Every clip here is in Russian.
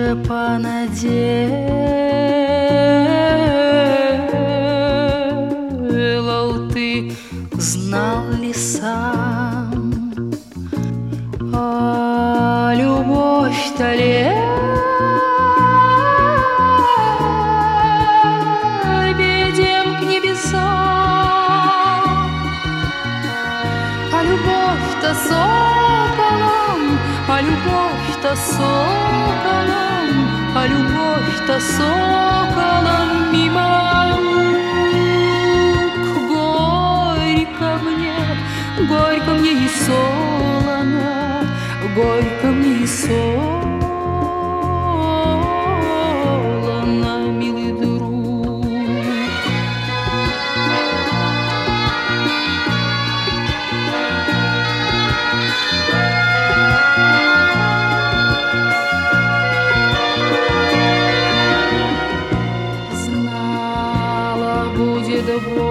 же понаделал ты, знал ли сам? А любовь-то лебедем к небесам, а любовь-то соколом, а любовь-то соколом, а любовь-то соколом мимо. Горько мне и солоно, горько мне и солоно, милый друг. Знала, будет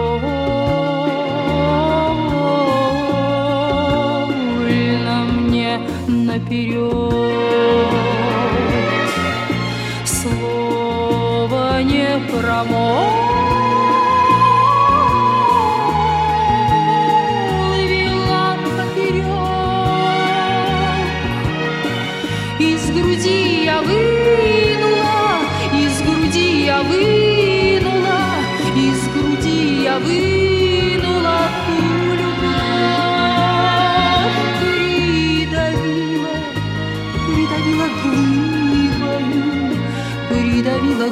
больно мне наперед, слово не промолвила поперек. Из груди я вынула, из груди я вынула, из груди я вынула ту любовь, придавила глыбою, придавила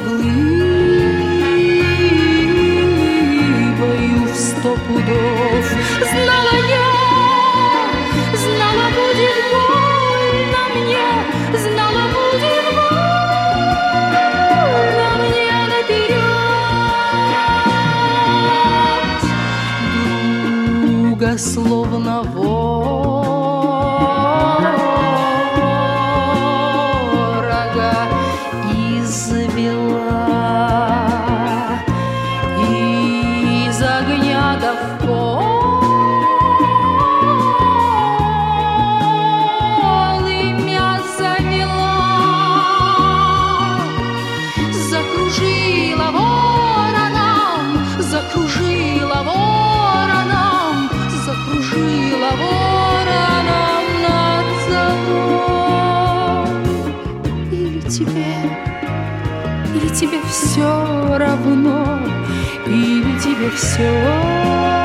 глыбою в 100 пудов. Знала я, знала, будет больно мне, знала, будет больно мне наперед. Друга словно ворога извела, из огня до в полымя завела, закружила вороном, закружила вороном, закружила вороном над собой. Или тебе все равно, или тебе все